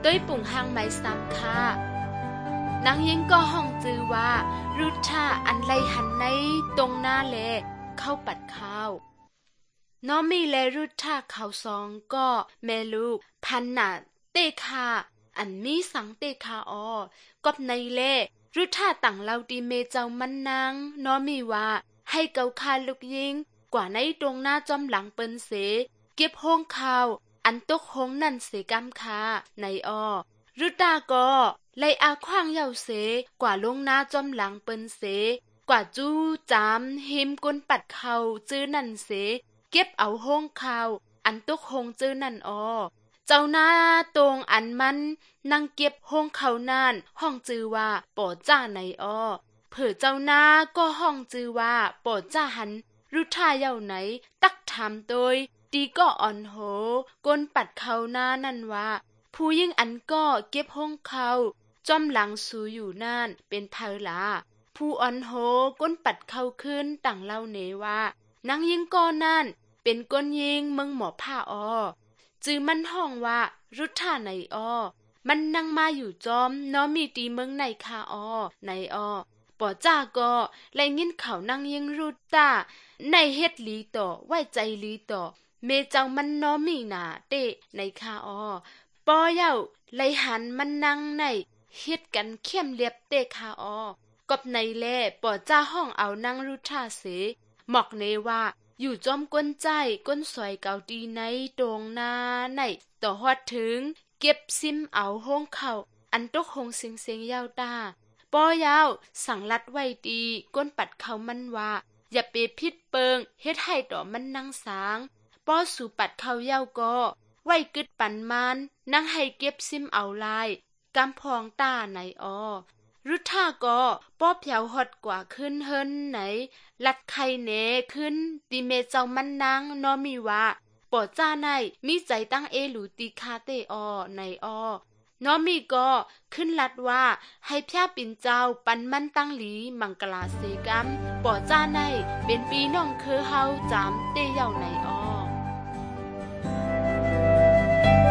ต้วยปุ่งหางไม้ซ้ำค่ะนางยิงก็ห้องจือว่ารุธาอันไลหันในตรงหน้าแลเข้าปัดข้าวน้อมีและรุธาเขาซองก็แม่ลูกพันนาเตคาอันมีสังเตคากอบในแลรุธาตั้งเล่าดีเมเจ้ามันนางน้อมีว่าให้เกาคาลูกยิงกว่าในตรงหน้าจอมหลังเปิ้นเสเก็บห้องข้าวอันตกห้องนั่นเสกำคาในรุธาก็ไลอาขว้างเยาเสกว่าลงหน้าจอมหลังเปิ้นเสกว่าจู้จามหิมก้นปัดเขาจื้อนั่นเสเก็บเอาห้องข้าวอันตกห้องจื้อนั่นเจ้าหน้าตรงอันมันนั่งเก็บห้องเขานั่นห้องจื้อว่าป่อจ้าในเผื่อเจ้าหน้าก็ห้องจื้อว่าป่อจ้าหันรุธาเยาไหนตักถามโดยดีก็อ่อนโหก้นปัดเขาหน้านั่นว่าผู้ยิ่งอันก็เก็บห้องเขาจอมหลังสูอยู่นั่นเป็นเพลาผู้อ่อนโหก้นปัดเขาขึ้นต่างเล่าเนว่านางยิงก็นั่นเป็นก้นยิงเมืองหมอผ้าจือมันห้องว่ารุธาในมันนั่งมาอยู่จอมน้อมีตีเมืองในคาในป่อจ้าก็ไลยินเขานั่งยิงรุธาในเฮ็ดลีต่อไว้ใจลีต่อเมเจ้ามันน้อมีหนาเตในคาปอเย้าไลหันมันนั่งในเฮ็ดกันเข้มเรียบเตคากอบในแลป่อจ้าห้องเอานั่งรุธาเสหมอกเนว่าอยู่จอมก้นใจก้นสวยเกาดีในตรงหน้าในต่อฮอดถึงเก็บซิมเอาห้องเขาอันตกหงเสียงยาวตาป้อยาวสั่งลัดไว้ดีก้นปัดเขามันว่าอย่าไปพิดเปิงเฮ็ดให้ต่อมันนั่งสางป้อสู่ปัดเขายาวก็ไว้กึดปันมันนั่งให้เก็บซิมเอาลายกำพองตาในรุธาก็ป้อเพียวฮอดกว่าขึ้นเฮินไหนลัดไข่เนขึ้นติเมเจ้ามันนางน้อมีว่าป่อจ้าในมีใจตั้งเอหลูติคาเตในน้อมีก็ขึ้นลัดว่าให้พระปิ่นเจ้าปันมันตั้งหลีมังกลาเสกัมป่อจ้าในเป็นปีน้องคือเฮาจามเตเย่าใน